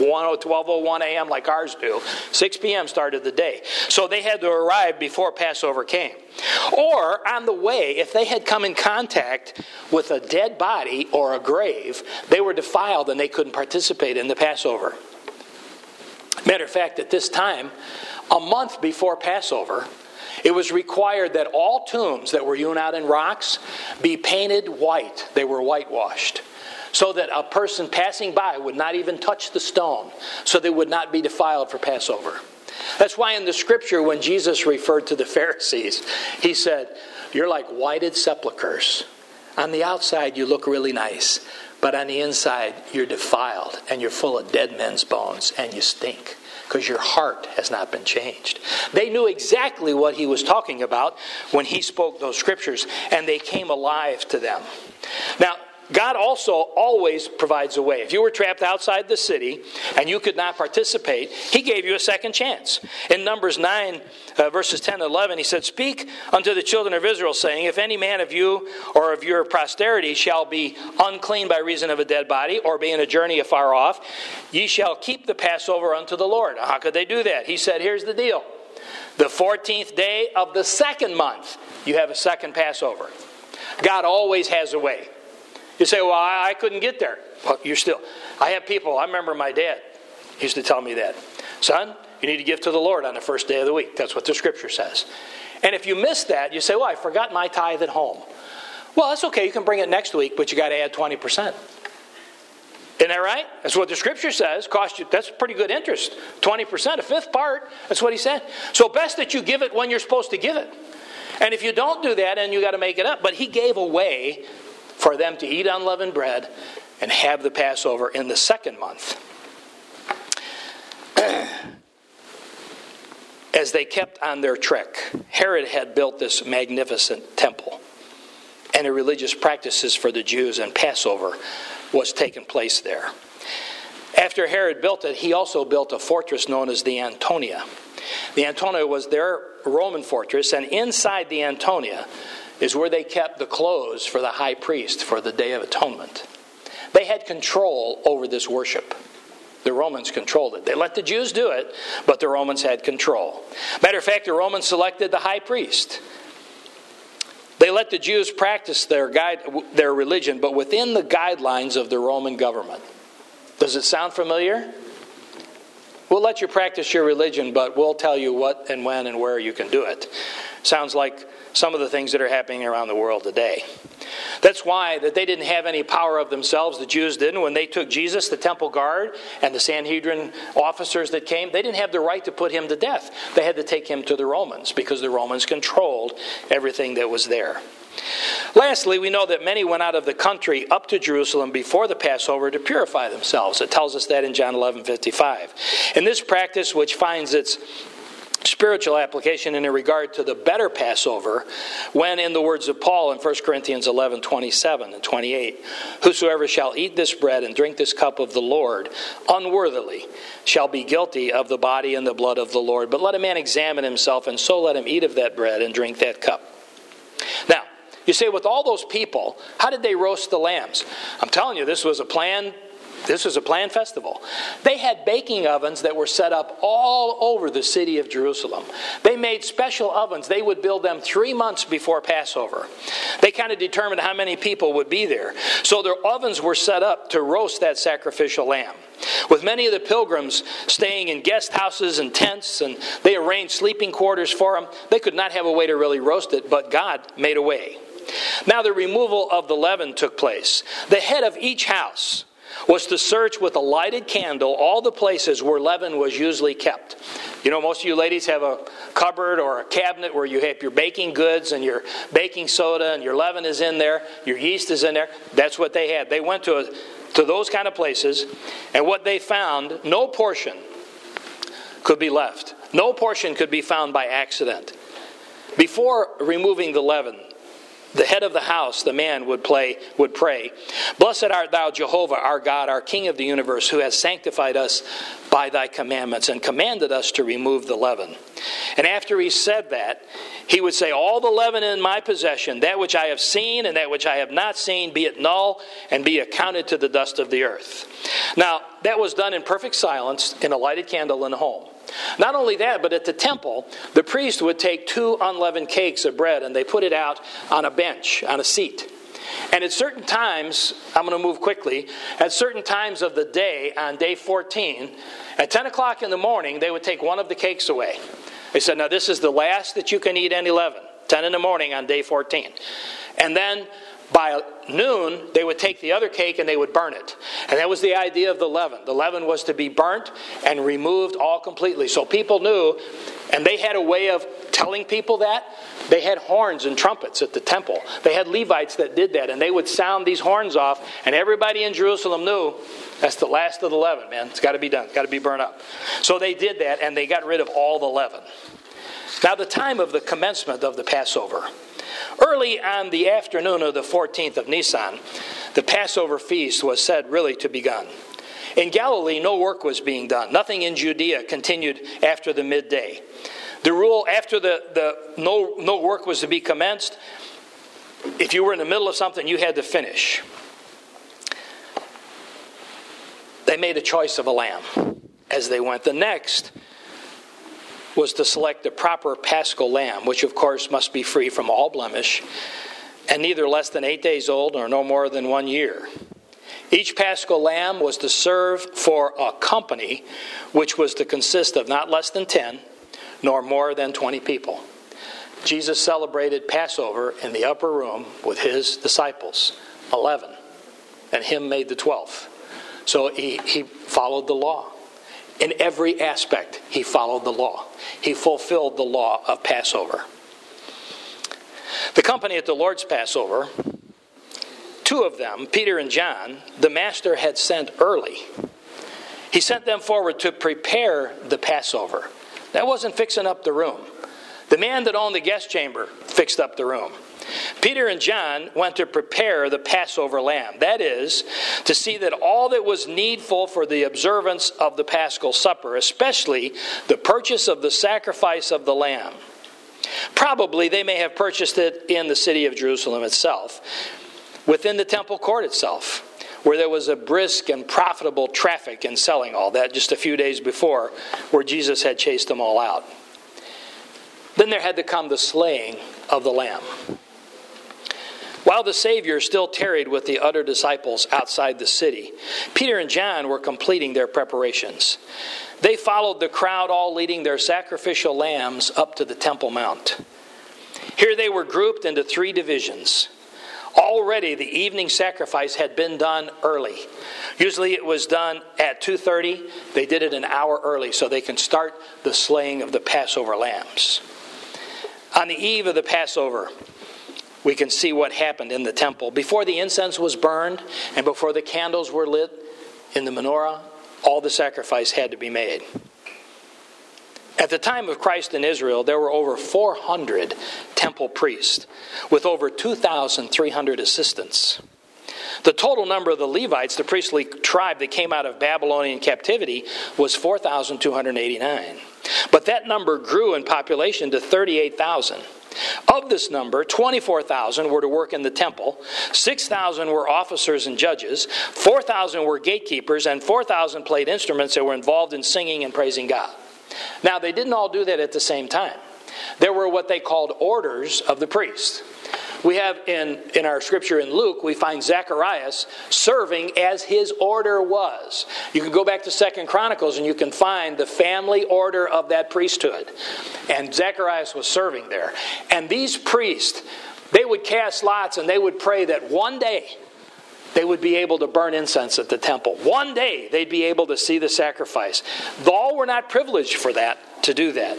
oh one a.m. like ours do. six p.m. started the day. So they had to arrive before Passover came. Or on the way, if they had come in contact with a dead body or a grave, they were defiled and they couldn't participate in the Passover. Matter of fact, at this time, a month before Passover, it was required that all tombs that were hewn out in rocks be painted white. They were whitewashed, so that a person passing by would not even touch the stone, so they would not be defiled for Passover. That's why in the scripture, when Jesus referred to the Pharisees, he said, you're like whited sepulchres. On the outside, you look really nice, but on the inside, you're defiled, and you're full of dead men's bones, and you stink, because your heart has not been changed. They knew exactly what he was talking about when he spoke those scriptures, and they came alive to them. Now, God also always provides a way. If you were trapped outside the city and you could not participate, he gave you a second chance. In Numbers nine, uh, verses ten and eleven, he said, speak unto the children of Israel, saying, if any man of you or of your posterity shall be unclean by reason of a dead body, or be in a journey afar off, ye shall keep the Passover unto the Lord. How could they do that? He said, here's the deal. The fourteenth day of the second month, you have a second Passover. God always has a way. You say, well, I, I couldn't get there. Well, you're still... I have people, I remember my dad used to tell me that. Son, you need to give to the Lord on the first day of the week. That's what the scripture says. And if you miss that, you say, well, I forgot my tithe at home. Well, that's okay. You can bring it next week, but you got to add twenty percent. Isn't that right? That's what the scripture says. Cost you, that's pretty good interest. twenty percent, a fifth part. That's what he said. So best that you give it when you're supposed to give it. And if you don't do that, then you got to make it up. But he gave a way for them to eat unleavened bread and have the Passover in the second month. As they kept on their trek, Herod had built this magnificent temple, and the religious practices for the Jews and Passover was taking place there. After Herod built it, he also built a fortress known as the Antonia. The Antonia was their Roman fortress, and inside the Antonia is where they kept the clothes for the high priest for the Day of Atonement. They had control over this worship. The Romans controlled it. They let the Jews do it, but the Romans had control. Matter of fact, the Romans selected the high priest. They let the Jews practice their guide, their religion, but within the guidelines of the Roman government. Does it sound familiar? We'll let you practice your religion, but we'll tell you what and when and where you can do it. Sounds like some of the things that are happening around the world today. That's why that they didn't have any power of themselves. The Jews didn't. When they took Jesus, the temple guard and the Sanhedrin officers that came, they didn't have the right to put him to death. They had to take him to the Romans because the Romans controlled everything that was there. Lastly, we know that many went out of the country up to Jerusalem before the Passover to purify themselves. It tells us that in John eleven fifty-five. And this practice, which finds its spiritual application in regard to the better Passover, when, in the words of Paul in First Corinthians eleven, twenty-seven and twenty-eight, whosoever shall eat this bread and drink this cup of the Lord unworthily shall be guilty of the body and the blood of the Lord. But let a man examine himself, and so let him eat of that bread and drink that cup. Now, you say, with all those people, how did they roast the lambs? I'm telling you, this was a planned This was a planned festival. They had baking ovens that were set up all over the city of Jerusalem. They made special ovens. They would build them three months before Passover. They kind of determined how many people would be there. So their ovens were set up to roast that sacrificial lamb. With many of the pilgrims staying in guest houses and tents, and they arranged sleeping quarters for them, they could not have a way to really roast it, but God made a way. Now the removal of the leaven took place. The head of each house was to search with a lighted candle all the places where leaven was usually kept. You know, most of you ladies have a cupboard or a cabinet where you have your baking goods and your baking soda and your leaven is in there, your yeast is in there. That's what they had. They went to, a, to those kind of places, and what they found, no portion could be left. No portion could be found by accident. Before removing the leaven, the head of the house, the man, would play, would pray, "Blessed art thou, Jehovah, our God, our King of the universe, who has sanctified us by thy commandments and commanded us to remove the leaven." And after he said that, he would say, "All the leaven in my possession, that which I have seen and that which I have not seen, be it null and be accounted to the dust of the earth." Now, that was done in perfect silence in a lighted candle in the home. Not only that, but at the temple, the priest would take two unleavened cakes of bread and they put it out on a bench, on a seat. And at certain times, I'm going to move quickly, at certain times of the day, on day fourteen, at ten o'clock in the morning, they would take one of the cakes away. They said, "Now this is the last that you can eat any leaven," ten in the morning on day fourteen. And then by noon, they would take the other cake and they would burn it. And that was the idea of the leaven. The leaven was to be burnt and removed all completely. So people knew, and they had a way of telling people that. They had horns and trumpets at the temple. They had Levites that did that, and they would sound these horns off, and everybody in Jerusalem knew that's the last of the leaven, man. It's got to be done. It's got to be burned up. So they did that, and they got rid of all the leaven. Now, the time of the commencement of the Passover. Early on the afternoon of the fourteenth of Nisan, the Passover feast was said really to begun. In Galilee, no work was being done. Nothing in Judea continued after the midday. The rule after the, the no, no work was to be commenced, if you were in the middle of something, you had to finish. They made a choice of a lamb as they went. The next was to select the proper paschal lamb, which of course must be free from all blemish, and neither less than eight days old nor no more than one year. Each paschal lamb was to serve for a company, which was to consist of not less than ten, nor more than twenty people. Jesus celebrated Passover in the upper room with his disciples, eleven, and him made the twelfth. So he, he followed the law. In every aspect, he followed the law. He fulfilled the law of Passover. The company at the Lord's Passover, two of them, Peter and John, the master had sent early. He sent them forward to prepare the Passover. That wasn't fixing up the room. The man that owned the guest chamber fixed up the room. Peter and John went to prepare the Passover lamb. That is, to see that all that was needful for the observance of the Paschal Supper, especially the purchase of the sacrifice of the lamb. Probably they may have purchased it in the city of Jerusalem itself, within the temple court itself, where there was a brisk and profitable traffic in selling all that just a few days before, where Jesus had chased them all out. Then there had to come the slaying of the lamb. While the Savior still tarried with the other disciples outside the city, Peter and John were completing their preparations. They followed the crowd, all leading their sacrificial lambs up to the Temple Mount. Here they were grouped into three divisions. Already the evening sacrifice had been done early. Usually it was done at two thirty. They did it an hour early so they can start the slaying of the Passover lambs. On the eve of the Passover, we can see what happened in the temple. Before the incense was burned and before the candles were lit in the menorah, all the sacrifice had to be made. At the time of Christ in Israel, there were over four hundred temple priests with over two thousand three hundred assistants. The total number of the Levites, the priestly tribe that came out of Babylonian captivity, was four thousand two hundred eighty-nine. But that number grew in population to thirty-eight thousand. Of this number, twenty-four thousand were to work in the temple, six thousand were officers and judges, four thousand were gatekeepers, and four thousand played instruments that were involved in singing and praising God. Now, they didn't all do that at the same time. There were what they called orders of the priest. We have in, in our scripture in Luke, we find Zacharias serving as his order was. You can go back to Second Chronicles and you can find the family order of that priesthood. And Zacharias was serving there. And these priests, they would cast lots and they would pray that one day they would be able to burn incense at the temple. One day they'd be able to see the sacrifice. All were not privileged for that, to do that.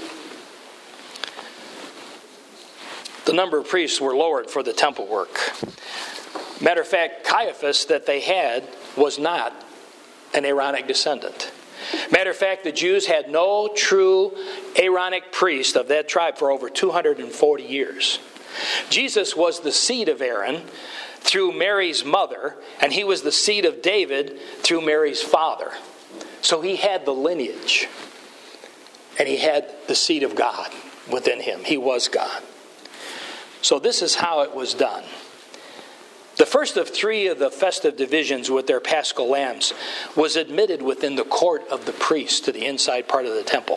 The number of priests were lowered for the temple work. Matter of fact, Caiaphas that they had was not an Aaronic descendant. Matter of fact, the Jews had no true Aaronic priest of that tribe for over two hundred forty years. Jesus was the seed of Aaron through Mary's mother, and he was the seed of David through Mary's father. So he had the lineage, and he had the seed of God within him. He was God. So this is how it was done. The first of three of the festive divisions with their paschal lambs was admitted within the court of the priest to the inside part of the temple.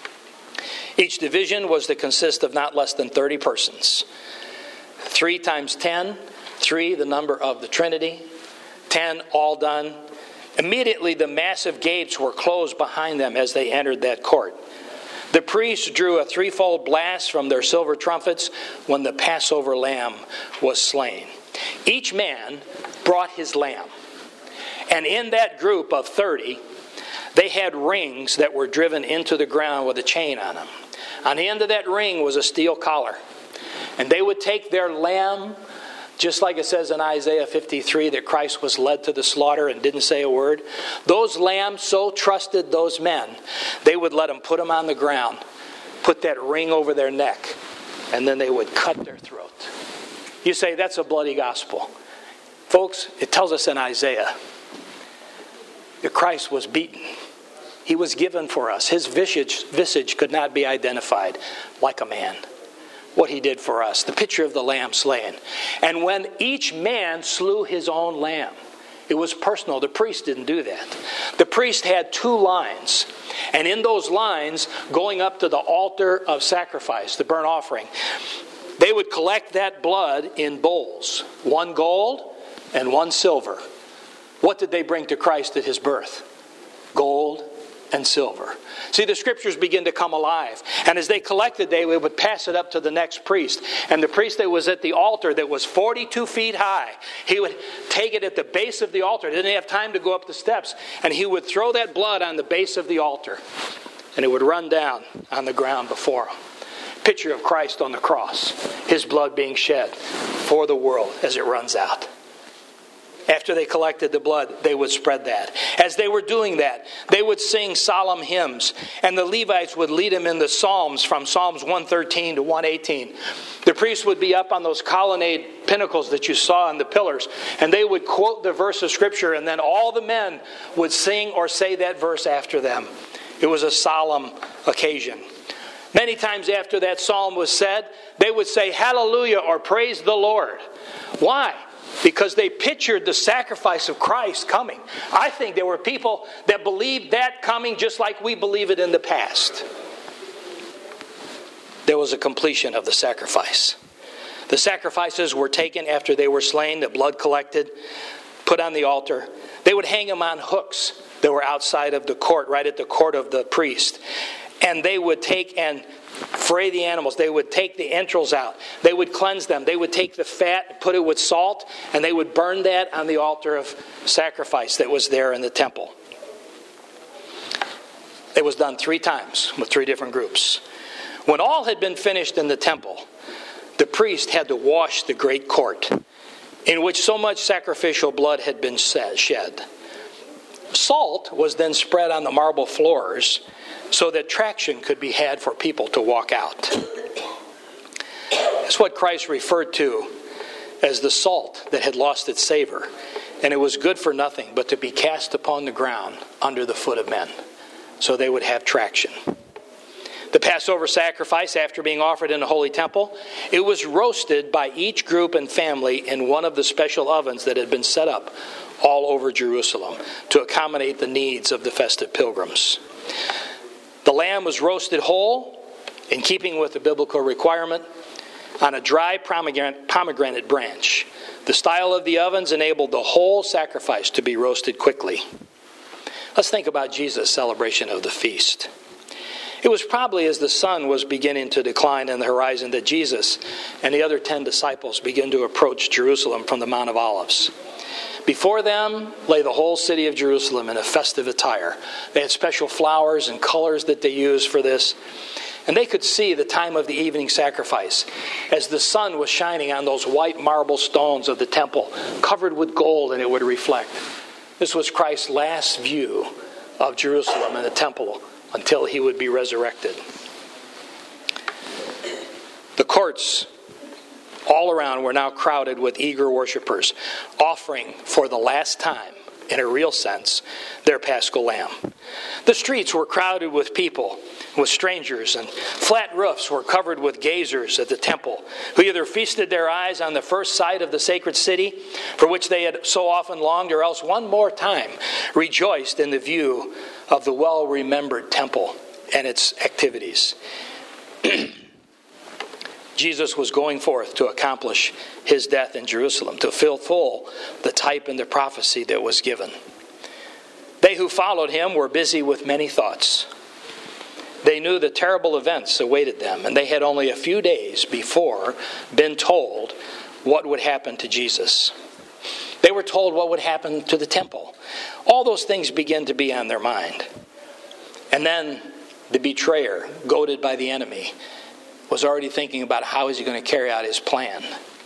Each division was to consist of not less than thirty persons. Three times ten, three the number of the Trinity, ten all done. Immediately the massive gates were closed behind them as they entered that court. The priests drew a threefold blast from their silver trumpets when the Passover lamb was slain. Each man brought his lamb. And in that group of thirty, they had rings that were driven into the ground with a chain on them. On the end of that ring was a steel collar. And they would take their lamb, just like it says in Isaiah fifty-three that Christ was led to the slaughter and didn't say a word. Those lambs so trusted those men, they would let them put them on the ground, put that ring over their neck, and then they would cut their throat. You say, that's a bloody gospel. Folks, it tells us in Isaiah that Christ was beaten. He was given for us. His visage, visage could not be identified like a man. What he did for us, the picture of the lamb slain. And when each man slew his own lamb, it was personal. The priest didn't do that. The priest had two lines. And in those lines, going up to the altar of sacrifice, the burnt offering, they would collect that blood in bowls, one gold and one silver. What did they bring to Christ at his birth? Gold and silver. See, the scriptures begin to come alive. And as they collected, they would pass it up to the next priest. And the priest that was at the altar that was forty-two feet high, he would take it at the base of the altar. He didn't have time to go up the steps. And he would throw that blood on the base of the altar. And it would run down on the ground before him. Picture of Christ on the cross. His blood being shed for the world as it runs out. After they collected the blood, they would spread that. As they were doing that, they would sing solemn hymns. And the Levites would lead them in the Psalms from Psalms one thirteen to one eighteen. The priests would be up on those colonnade pinnacles that you saw on the pillars. And they would quote the verse of Scripture. And then all the men would sing or say that verse after them. It was a solemn occasion. Many times after that psalm was said, they would say hallelujah or praise the Lord. Why? Because they pictured the sacrifice of Christ coming. I think there were people that believed that coming just like we believe it in the past. There was a completion of the sacrifice. The sacrifices were taken after they were slain, the blood collected, put on the altar. They would hang them on hooks that were outside of the court, right at the court of the priest. And they would take and fray the animals. They would take the entrails out. They would cleanse them. They would take the fat, put it with salt, and they would burn that on the altar of sacrifice that was there in the temple. It was done three times with three different groups. When all had been finished in the temple, the priest had to wash the great court in which so much sacrificial blood had been shed. Salt was then spread on the marble floors so that traction could be had for people to walk out. It's what Christ referred to as the salt that had lost its savor, and it was good for nothing but to be cast upon the ground under the foot of men, so they would have traction. The Passover sacrifice, after being offered in the holy temple, it was roasted by each group and family in one of the special ovens that had been set up all over Jerusalem to accommodate the needs of the festive pilgrims. The lamb was roasted whole, in keeping with the biblical requirement, on a dry pomegranate, pomegranate branch. The style of the ovens enabled the whole sacrifice to be roasted quickly. Let's think about Jesus' celebration of the feast. It was probably as the sun was beginning to decline in the horizon that Jesus and the other ten disciples began to approach Jerusalem from the Mount of Olives. Before them lay the whole city of Jerusalem in a festive attire. They had special flowers and colors that they used for this. And they could see the time of the evening sacrifice as the sun was shining on those white marble stones of the temple, covered with gold, and it would reflect. This was Christ's last view of Jerusalem and the temple until he would be resurrected. The courts all around were now crowded with eager worshipers, offering for the last time, in a real sense, their Paschal lamb. The streets were crowded with people, with strangers, and flat roofs were covered with gazers at the temple, who either feasted their eyes on the first sight of the sacred city, for which they had so often longed, or else one more time rejoiced in the view of the well-remembered temple and its activities. Jesus was going forth to accomplish his death in Jerusalem, to fulfill the type and the prophecy that was given. They who followed him were busy with many thoughts. They knew the terrible events awaited them, and they had only a few days before been told what would happen to Jesus. They were told what would happen to the temple. All those things began to be on their mind. And then the betrayer, goaded by the enemy, was already thinking about how is he going to carry out his plan.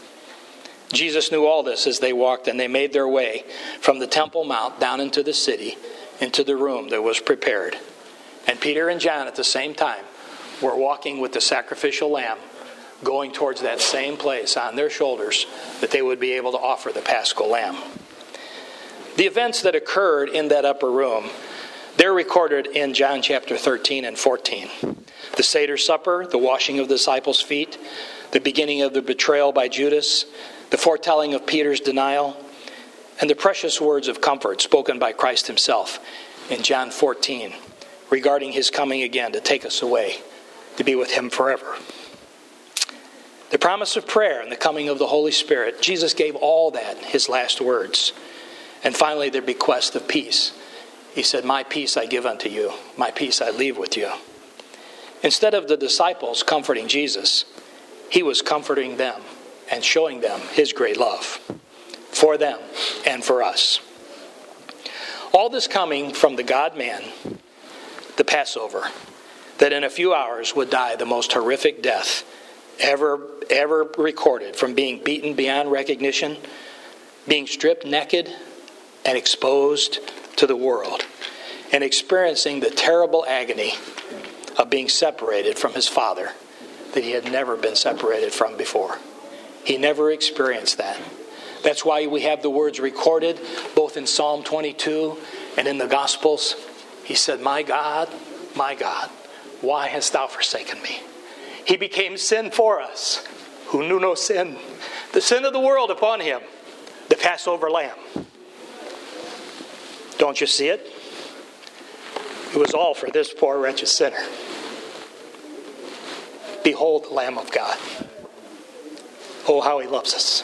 Jesus knew all this as they walked, and they made their way from the Temple Mount down into the city, into the room that was prepared. And Peter and John at the same time were walking with the sacrificial lamb, going towards that same place on their shoulders that they would be able to offer the Paschal lamb. The events that occurred in that upper room, they're recorded in John chapter thirteen and fourteen. The Seder supper, the washing of the disciples' feet, the beginning of the betrayal by Judas, the foretelling of Peter's denial, and the precious words of comfort spoken by Christ himself in John fourteen regarding his coming again to take us away to be with him forever. The promise of prayer and the coming of the Holy Spirit, Jesus gave all that his last words. And finally, the bequest of peace. He said, "My peace I give unto you, my peace I leave with you." Instead of the disciples comforting Jesus, he was comforting them and showing them his great love for them and for us. All this coming from the God-man, the Passover, that in a few hours would die the most horrific death ever, ever recorded, from being beaten beyond recognition, being stripped naked and exposed to the world, and experiencing the terrible agony of being separated from his Father that he had never been separated from before. He never experienced that. That's why we have the words recorded both in Psalm twenty-two and in the Gospels. He said, "My God, my God, why hast thou forsaken me?" He became sin for us who knew no sin. The sin of the world upon him, the Passover lamb. Don't you see it? It was all for this poor wretched sinner. Behold the Lamb of God. Oh, how he loves us.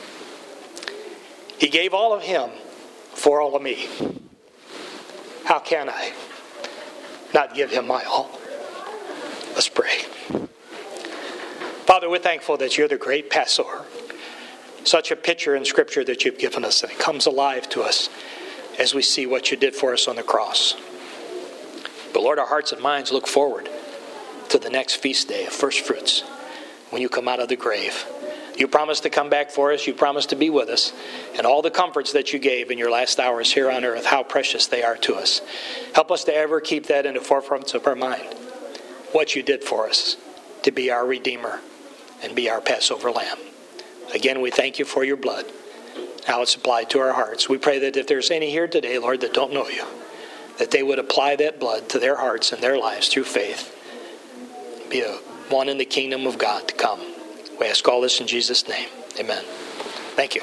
He gave all of him for all of me. How can I not give him my all? Let's pray. Father, we're thankful that you're the great Passover. Such a picture in Scripture that you've given us, and it comes alive to us as we see what you did for us on the cross. But Lord, our hearts and minds look forward to the next feast day of first fruits, when you come out of the grave, You promised to come back for us. You promised to be with us. And all the comforts that you gave in your last hours here on earth, how precious they are to us. Help us to ever keep that in the forefront of our mind. What you did for us to be our Redeemer and be our Passover Lamb. Again, we thank you for your blood. Now it's applied to our hearts. We pray that if there's any here today, Lord, that don't know you, that they would apply that blood to their hearts and their lives through faith. Be a one in the kingdom of God to come. We ask all this in Jesus' name. Amen. Thank you.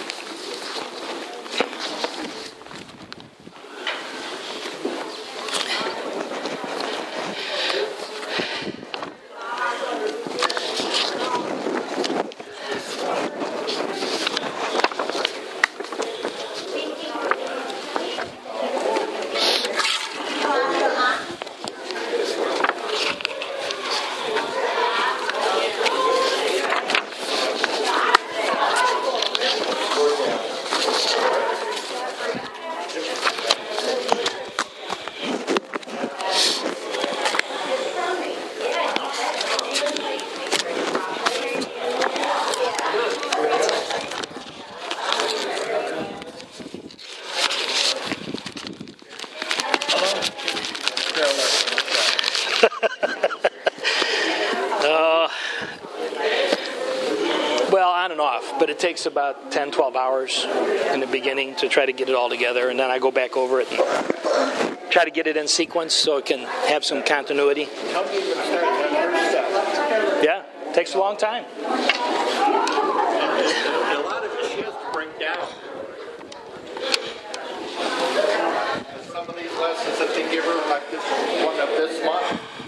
uh, well, on and off, but it takes about ten, twelve hours in the beginning to try to get it all together, and then I go back over it and try to get it in sequence so it can have some continuity. Yeah, it takes a long time. A lot of it she has to break down. Some of these lessons that they give her, like this one of this month,